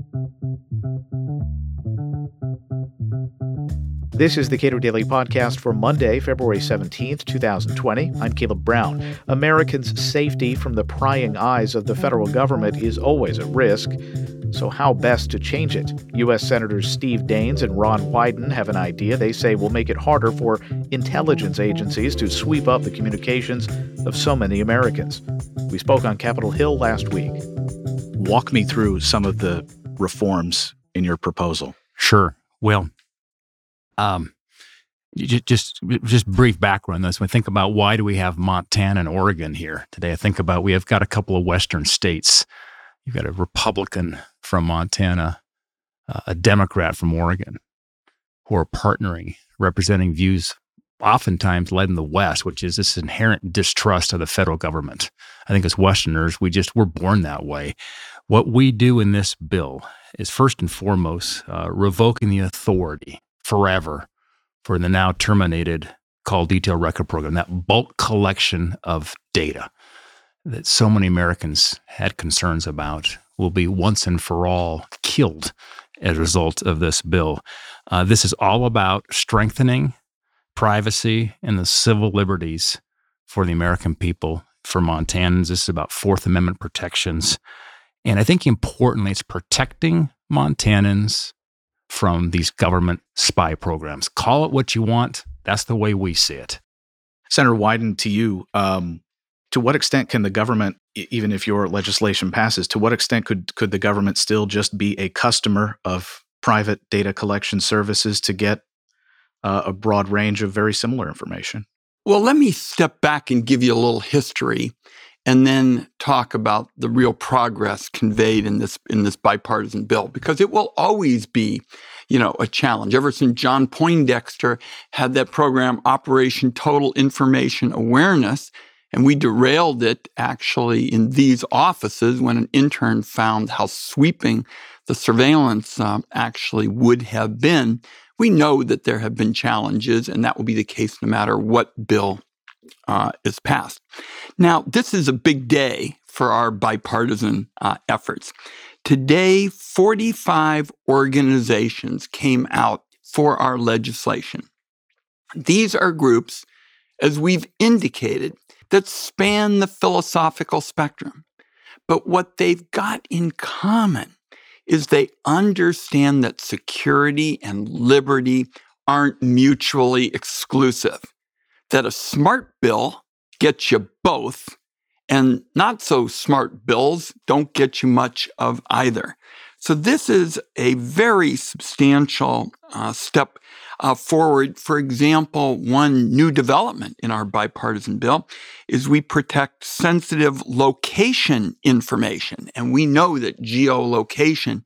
This is the Cato Daily Podcast for Monday, February 17th, 2020. I'm Caleb Brown. Americans' safety from the prying eyes of the federal government is always at risk. So how best to change it? U.S. Senators Steve Daines and Ron Wyden have an idea they say will make it harder for intelligence agencies to sweep up the communications of so many Americans. We spoke on Capitol Hill last week. Walk me through some of the reforms in your proposal. Sure. Well, just brief background on this. When I think about why do we have Montana and Oregon here today, I think about we have got a couple of western states. You've got a Republican from Montana, a Democrat from Oregon, who are partnering, representing views oftentimes led in the West, which is this inherent distrust of the federal government. I think as Westerners, we're born that way. What we do in this bill is first and foremost revoking the authority forever for the now terminated Call Detail Record Program, that bulk collection of data that so many Americans had concerns about will be once and for all killed as a result of this bill. This is all about strengthening privacy and the civil liberties for the American people, for Montanans. This is about Fourth Amendment protections. And I think importantly, it's protecting Montanans from these government spy programs. Call it what you want. That's the way we see it. Senator Wyden, to you, to what extent can the government, even if your legislation passes, to what extent could the government still just be a customer of private data collection services to get a broad range of very similar information? Well, let me step back and give you a little history and then talk about the real progress conveyed in this bipartisan bill, because it will always be, a challenge. Ever since John Poindexter had that program, Operation Total Information Awareness, and we derailed it actually in these offices when an intern found how sweeping the surveillance actually would have been. We know that there have been challenges, and that will be the case no matter what bill is passed. Now, this is a big day for our bipartisan efforts. Today, 45 organizations came out for our legislation. These are groups, as we've indicated, that span the philosophical spectrum. But what they've got in common is they understand that security and liberty aren't mutually exclusive, that a smart bill gets you both, and not so smart bills don't get you much of either. So this is a very substantial step forward. For example, one new development in our bipartisan bill is we protect sensitive location information. And we know that geolocation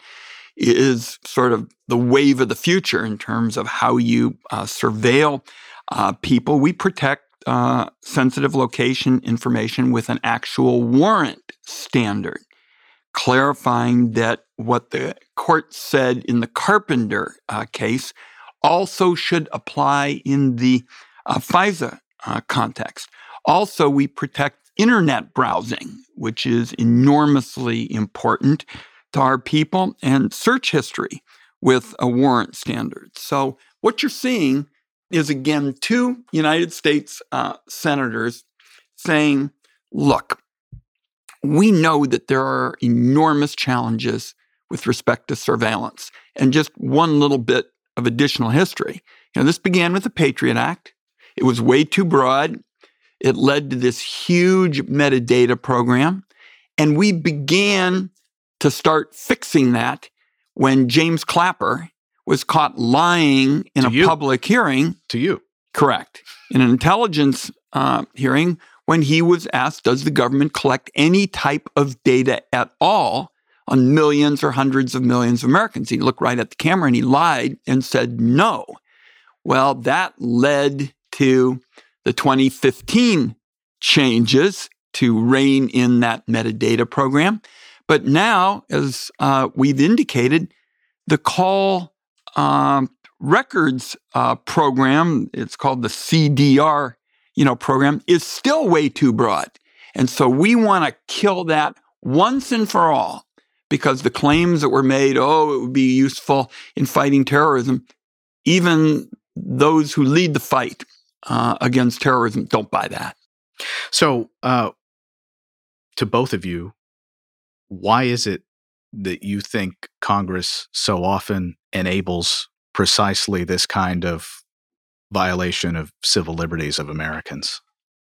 is sort of the wave of the future in terms of how you surveil people. We protect sensitive location information with an actual warrant standard, clarifying that what the court said in the Carpenter case also should apply in the FISA context. Also, we protect internet browsing, which is enormously important to our people, and search history with a warrant standard. So what you're seeing is, again, two United States senators saying, look, we know that there are enormous challenges with respect to surveillance. And just one little bit of additional history. This began with the Patriot Act. It was way too broad. It led to this huge metadata program. And we began to start fixing that when James Clapper was caught lying in a public hearing. To you. Correct. In an intelligence hearing, when he was asked, does the government collect any type of data at all on millions or hundreds of millions of Americans? He looked right at the camera and he lied and said no. Well, that led to the 2015 changes to rein in that metadata program. But now, as we've indicated, the call records program, it's called the CDR, program, is still way too broad. And so we want to kill that once and for all because the claims that were made, it would be useful in fighting terrorism, even those who lead the fight against terrorism don't buy that. So, to both of you, why is it that you think Congress so often enables precisely this kind of violation of civil liberties of Americans?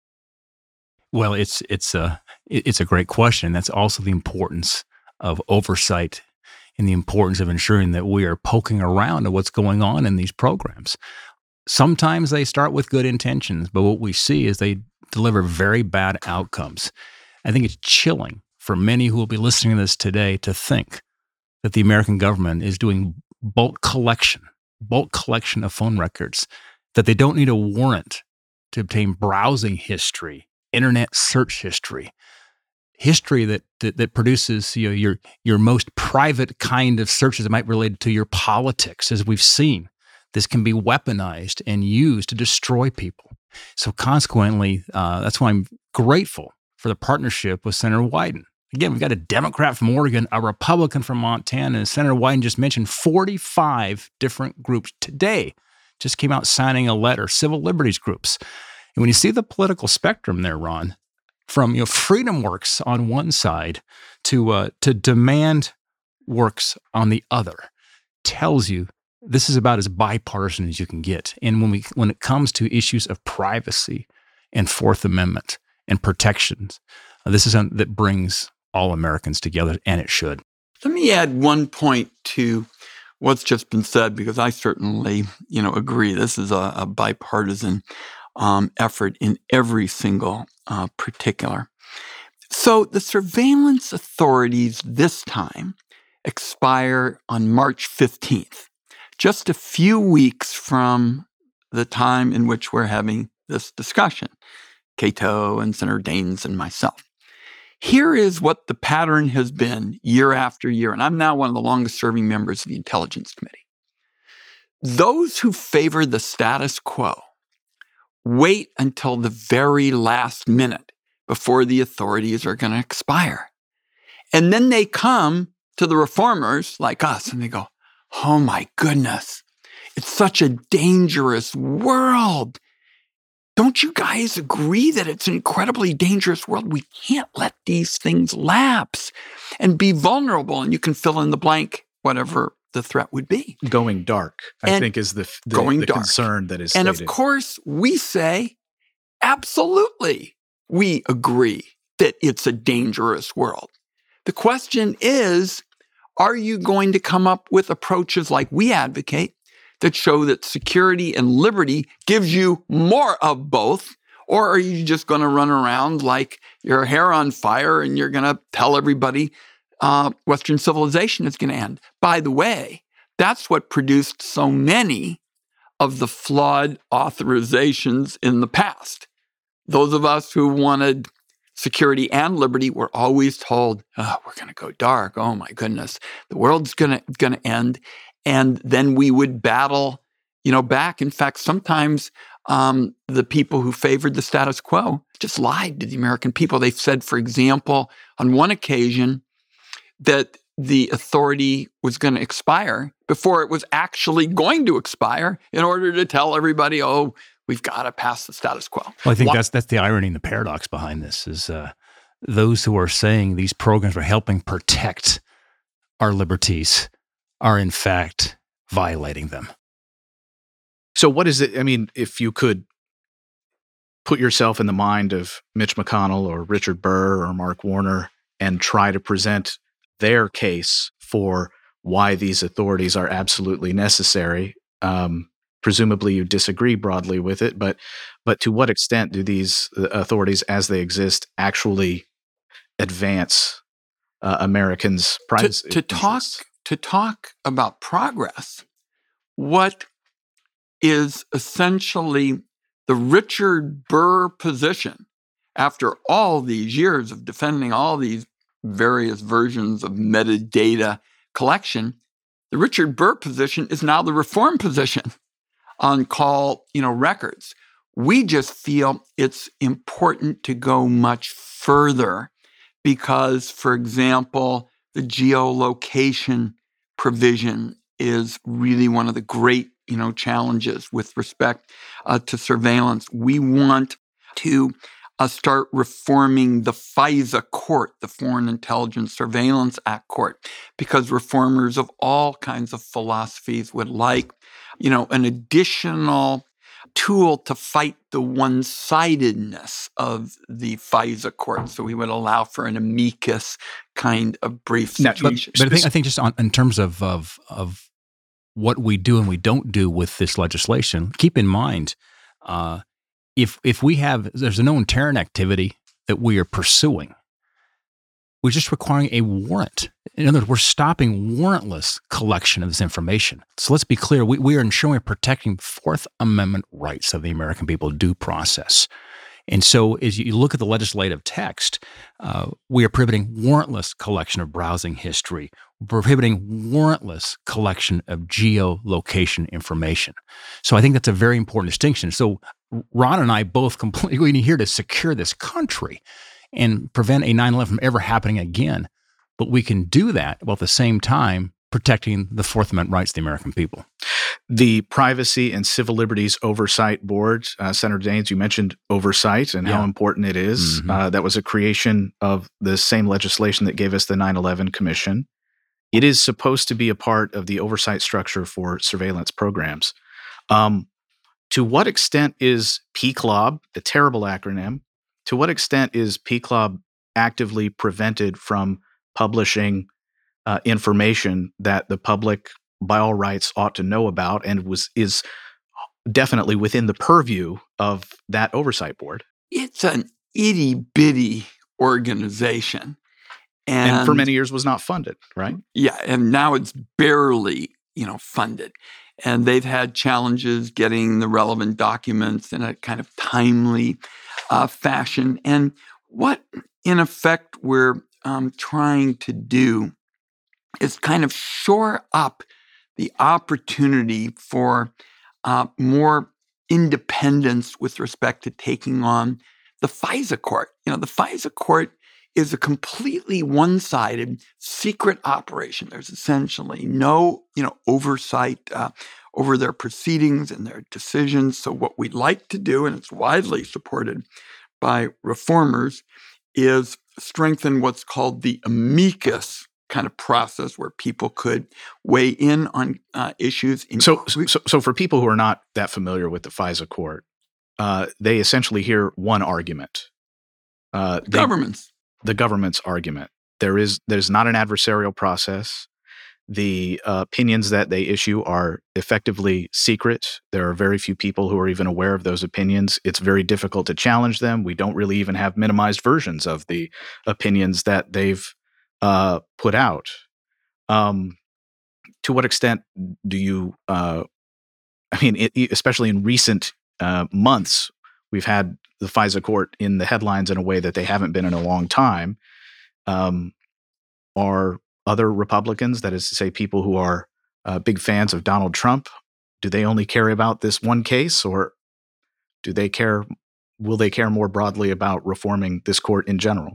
Well, it's a great question. That's also the importance of oversight and the importance of ensuring that we are poking around at what's going on in these programs. Sometimes they start with good intentions, but what we see is they deliver very bad outcomes. I think it's chilling for many who will be listening to this today to think that the American government is doing bulk collection of phone records, that they don't need a warrant to obtain browsing history, internet search history that produces your most private kind of searches that might relate to your politics. As we've seen, this can be weaponized and used to destroy people. So consequently, that's why I'm grateful for the partnership with Senator Wyden. Again, we've got a Democrat from Oregon, a Republican from Montana, and Senator Wyden just mentioned 45 different groups today just came out signing a letter, civil liberties groups. And when you see the political spectrum there, Ron, from Freedom Works on one side to Demand Works on the other, tells you this is about as bipartisan as you can get. And when it comes to issues of privacy and Fourth Amendment and protections, this is something that brings all Americans together, and it should. Let me add one point to what's just been said, because I certainly, agree. This is a bipartisan effort in every single particular. So the surveillance authorities this time expire on March 15th, just a few weeks from the time in which we're having this discussion, Cato and Senator Daines and myself. Here is what the pattern has been year after year, and I'm now one of the longest-serving members of the Intelligence Committee. Those who favor the status quo wait until the very last minute before the authorities are going to expire. And then they come to the reformers like us, and they go, oh my goodness, it's such a dangerous world. Don't you guys agree that it's an incredibly dangerous world? We can't let these things lapse and be vulnerable. And you can fill in the blank, whatever the threat would be. Going dark, I think, is the concern that is stated. And of course, we say, absolutely, we agree that it's a dangerous world. The question is, are you going to come up with approaches like we advocate that show that security and liberty gives you more of both? Or are you just going to run around like your hair on fire and you're going to tell everybody Western civilization is going to end? By the way, that's what produced so many of the flawed authorizations in the past. Those of us who wanted security and liberty were always told, we're going to go dark. Oh my goodness, the world's going to end. And then we would battle, back. In fact, sometimes the people who favored the status quo just lied to the American people. They've said, for example, on one occasion that the authority was going to expire before it was actually going to expire in order to tell everybody, we've got to pass the status quo. Well, I think that's the irony and the paradox behind this is those who are saying these programs are helping protect our liberties are in fact violating them. So what is it? I mean, if you could put yourself in the mind of Mitch McConnell or Richard Burr or Mark Warner and try to present their case for why these authorities are absolutely necessary, presumably you disagree broadly with it, but to what extent do these authorities as they exist actually advance Americans' privacy interests? To talk about progress, what is essentially the Richard Burr position after all these years of defending all these various versions of metadata collection, the Richard Burr position is now the reform position on call, records. We just feel it's important to go much further because, for example, the geolocation provision is really one of the great, challenges with respect to surveillance. We want to start reforming the FISA court, the Foreign Intelligence Surveillance Act court, because reformers of all kinds of philosophies would like, an additional tool to fight the one-sidedness of the FISA court. So we would allow for an amicus kind of brief situation. But I think just in terms of what we do and we don't do with this legislation, keep in mind, if there's a known terrorist activity that we are pursuing, we're just requiring a warrant. In other words, we're stopping warrantless collection of this information. So let's be clear, we are ensuring protecting Fourth Amendment rights of the American people, due process. And so as you look at the legislative text, we are prohibiting warrantless collection of browsing history, prohibiting warrantless collection of geolocation information. So I think that's a very important distinction. So Ron and I both completely need here to secure this country and prevent a 9/11 from ever happening again. But we can do that while at the same time protecting the Fourth Amendment rights of the American people. The Privacy and Civil Liberties Oversight Board, Senator Daines, you mentioned oversight and how important it is. Mm-hmm. That was a creation of the same legislation that gave us the 9/11 Commission. It is supposed to be a part of the oversight structure for surveillance programs. To what extent is PCLOB, a terrible acronym, to what extent is PCLOB actively prevented from publishing information that the public, by all rights, ought to know about and is definitely within the purview of that oversight board? It's an itty-bitty organization. And for many years was not funded, right? Yeah, and now it's barely, funded. And they've had challenges getting the relevant documents in a kind of timely fashion. And what, in effect, we're trying to do is kind of shore up the opportunity for more independence with respect to taking on the FISA court. The FISA court is a completely one-sided secret operation. There's essentially no, oversight over their proceedings and their decisions. So what we'd like to do, and it's widely supported by reformers, is strengthen what's called the amicus kind of process where people could weigh in on issues. So for people who are not that familiar with the FISA court, they essentially hear one argument. The government's argument. There's not an adversarial process. The opinions that they issue are effectively secret. There are very few people who are even aware of those opinions. It's very difficult to challenge them. We don't really even have minimized versions of the opinions that they've put out. To what extent do you, especially in recent months, we've had the FISA court in the headlines in a way that they haven't been in a long time. Are other Republicans, that is to say people who are big fans of Donald Trump, do they only care about this one case, or will they care more broadly about reforming this court in general?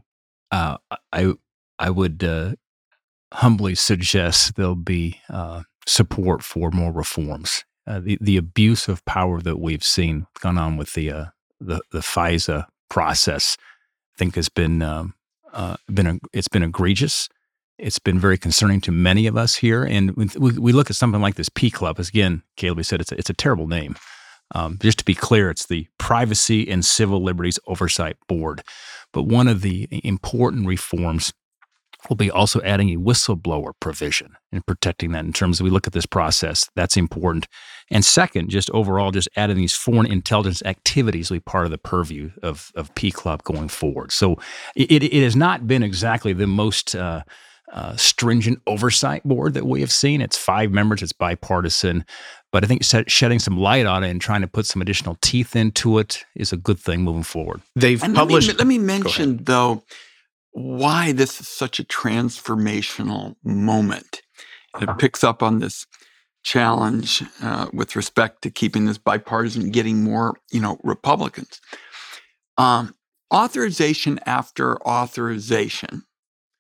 I would humbly suggest there'll be support for more reforms. The abuse of power that we've seen gone on with the FISA process, I think has been egregious. It's been very concerning to many of us here. And we look at something like this PCLOB, as again, Caleb said, it's a terrible name. Just to be clear, it's the Privacy and Civil Liberties Oversight Board. But one of the important reforms will be also adding a whistleblower provision and protecting that in terms of we look at this process. That's important. And second, just overall, just adding these foreign intelligence activities will be part of the purview of PCLOB going forward. So it has not been exactly the most stringent oversight board that we have seen. It's 5 members. It's bipartisan. But I think shedding some light on it and trying to put some additional teeth into it is a good thing moving forward. They've published. Let me mention, though, why this is such a transformational moment. And it picks up on this challenge with respect to keeping this bipartisan, getting more, Republicans. Authorization after authorization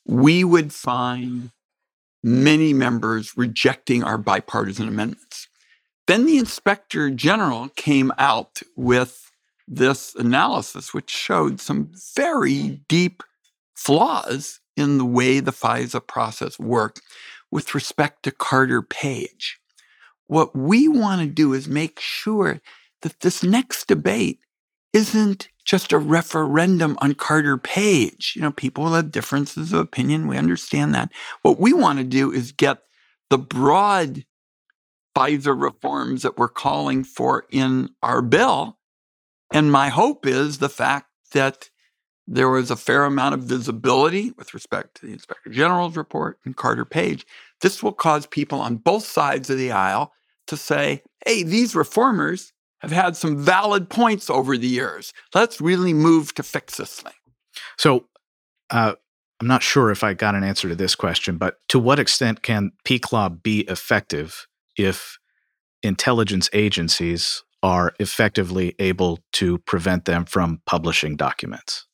we would find many members rejecting our bipartisan amendments. Then the Inspector General came out with this analysis, which showed some very deep flaws in the way the FISA process worked with respect to Carter Page. What we want to do is make sure that this next debate isn't just a referendum on Carter Page. People will have differences of opinion. We understand that. What we want to do is get the broad FISA reforms that we're calling for in our bill. And my hope is the fact that there was a fair amount of visibility with respect to the Inspector General's report and Carter Page. This will cause people on both sides of the aisle to say, hey, these reformers have had some valid points over the years. Let's really move to fix this thing. So I'm not sure if I got an answer to this question, but to what extent can PCLOB be effective if intelligence agencies are effectively able to prevent them from publishing documents?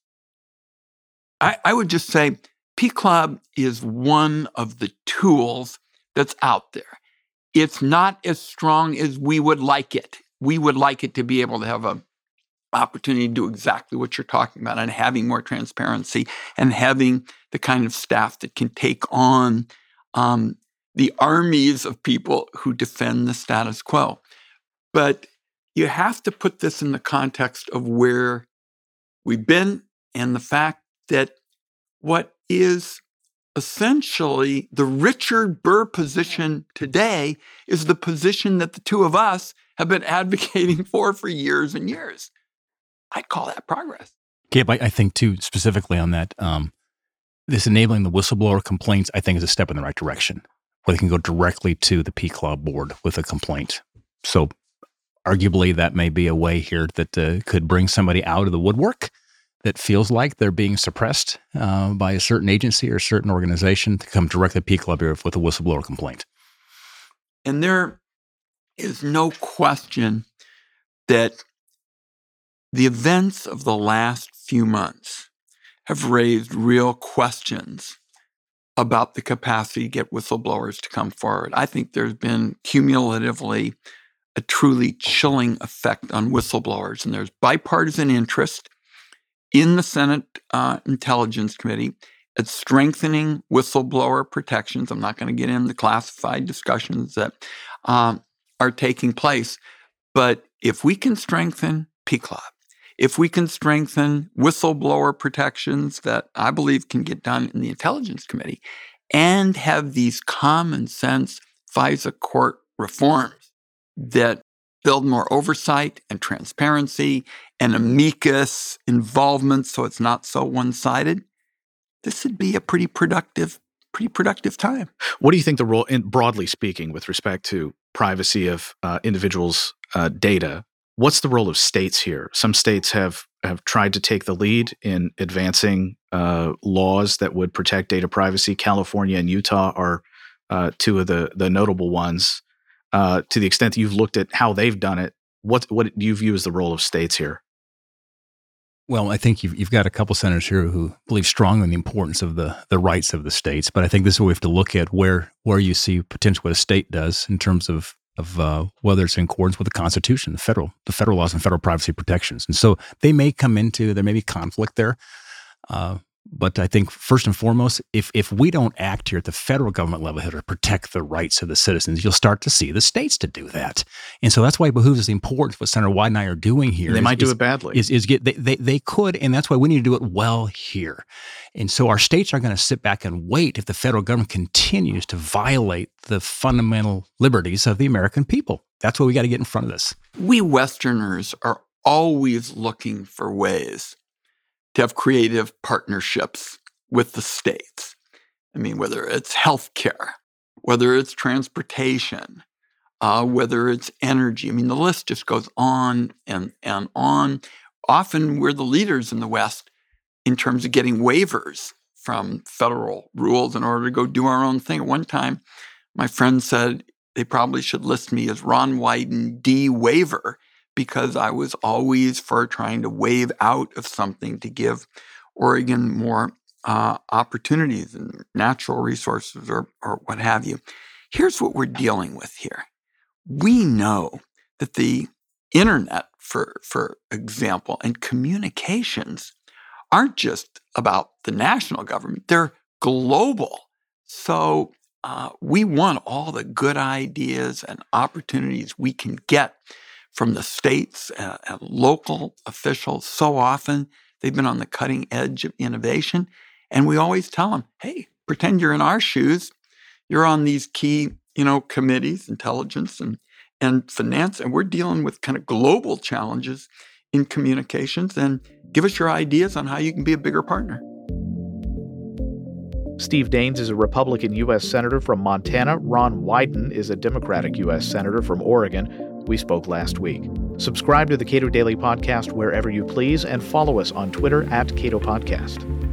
I would just say PCLOB is one of the tools that's out there. It's not as strong as we would like it. We would like it to be able to have an opportunity to do exactly what you're talking about and having more transparency and having the kind of staff that can take on the armies of people who defend the status quo. But you have to put this in the context of where we've been and the fact that what is essentially the Richard Burr position today is the position that the two of us have been advocating for years and years. I'd call that progress. Gabe, I think too, specifically on that, this enabling the whistleblower complaints, I think is a step in the right direction, where they can go directly to the PCLOB board with a complaint. So arguably that may be a way here that could bring somebody out of the woodwork that feels like they're being suppressed by a certain agency or a certain organization to come directly to PCLOB here with a whistleblower complaint. And there is no question that the events of the last few months have raised real questions about the capacity to get whistleblowers to come forward. I think there's been cumulatively a truly chilling effect on whistleblowers, and there's bipartisan interest in the Senate Intelligence Committee at strengthening whistleblower protections. I'm not going to get into the classified discussions that are taking place, but if we can strengthen PCLOB, if we can strengthen whistleblower protections that I believe can get done in the Intelligence Committee and have these common sense FISA court reforms that build more oversight and transparency and amicus involvement so it's not so one-sided, this would be a pretty productive time. What do you think the role, broadly speaking, with respect to privacy of individuals' data, what's the role of states here? Some states have tried to take the lead in advancing laws that would protect data privacy. California and Utah are two of the notable ones. To the extent that you've looked at how they've done it, what do you view as the role of states here? Well, I think you've got a couple senators here who believe strongly in the importance of the rights of the states, but I think this is where we have to look at where you see potentially what a state does in terms of whether it's in accordance with the Constitution, the federal laws and federal privacy protections. And so there may be conflict there. But I think first and foremost, if we don't act here at the federal government level here to protect the rights of the citizens, you'll start to see the states to do that. And so that's why it behooves us the importance of what Senator Wyden and I are doing here. They might do it badly. They could, and that's why we need to do it well here. And so our states are going to sit back and wait if the federal government continues to violate the fundamental liberties of the American people. That's why we got to get in front of this. We Westerners are always looking for ways to have creative partnerships with the states. I mean, whether it's healthcare, whether it's transportation, whether it's energy. I mean, the list just goes on and on. Often we're the leaders in the West in terms of getting waivers from federal rules in order to go do our own thing. At one time, my friend said they probably should list me as Ron Wyden D. Waiver, because I was always for trying to waive out of something to give Oregon more opportunities and natural resources or what have you. Here's what we're dealing with here. We know that the internet, for example, and communications aren't just about the national government. They're global. So we want all the good ideas and opportunities we can get from the states and local officials. So often they've been on the cutting edge of innovation. And we always tell them, hey, pretend you're in our shoes. You're on these key, committees, intelligence and finance, and we're dealing with kind of global challenges in communications, and give us your ideas on how you can be a bigger partner. Steve Daines is a Republican U.S. Senator from Montana. Ron Wyden is a Democratic U.S. Senator from Oregon. We spoke last week. Subscribe to the Cato Daily Podcast wherever you please, and follow us on Twitter @Cato Podcast.